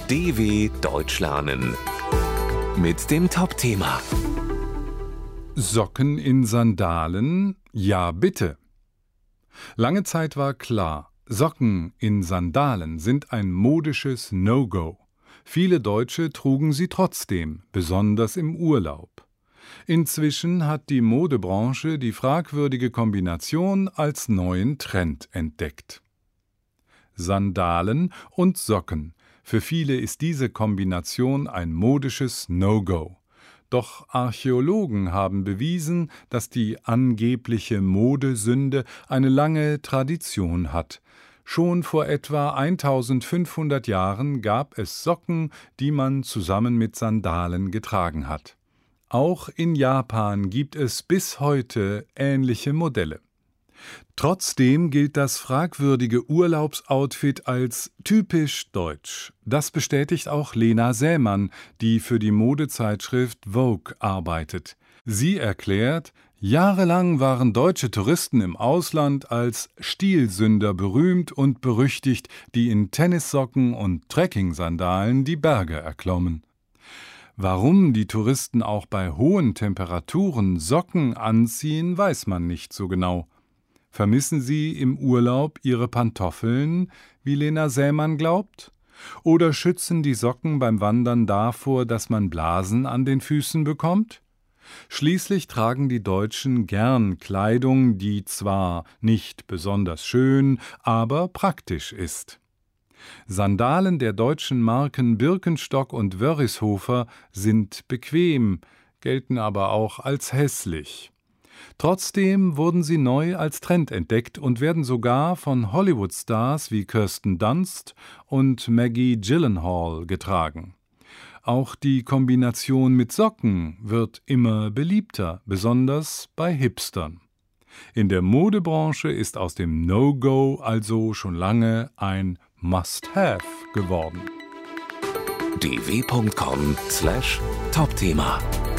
DW Deutsch lernen mit dem Top-Thema Socken in Sandalen? Ja, bitte. Lange Zeit war klar, Socken in Sandalen sind ein modisches No-Go. Viele Deutsche trugen sie trotzdem, besonders im Urlaub. Inzwischen hat die Modebranche die fragwürdige Kombination als neuen Trend entdeckt. Sandalen und Socken. Für viele ist diese Kombination ein modisches No-Go. Doch Archäologen haben bewiesen, dass die angebliche Modesünde eine lange Tradition hat. Schon vor etwa 1500 Jahren gab es Socken, die man zusammen mit Sandalen getragen hat. Auch in Japan gibt es bis heute ähnliche Modelle. Trotzdem gilt das fragwürdige Urlaubsoutfit als typisch deutsch. Das bestätigt auch Lena Sämann, die für die Modezeitschrift Vogue arbeitet. Sie erklärt, jahrelang waren deutsche Touristen im Ausland als Stilsünder berühmt und berüchtigt, die in Tennissocken und Trekkingsandalen die Berge erklommen. Warum die Touristen auch bei hohen Temperaturen Socken anziehen, weiß man nicht so genau. Vermissen sie im Urlaub ihre Pantoffeln, wie Lena Sämann glaubt? Oder schützen die Socken beim Wandern davor, dass man Blasen an den Füßen bekommt? Schließlich tragen die Deutschen gern Kleidung, die zwar nicht besonders schön, aber praktisch ist. Sandalen der deutschen Marken Birkenstock und Wörishofer sind bequem, gelten aber auch als hässlich. Trotzdem wurden sie neu als Trend entdeckt und werden sogar von Hollywood-Stars wie Kirsten Dunst und Maggie Gyllenhaal getragen. Auch die Kombination mit Socken wird immer beliebter, besonders bei Hipstern. In der Modebranche ist aus dem No-Go also schon lange ein Must-Have geworden. dw.com/Topthema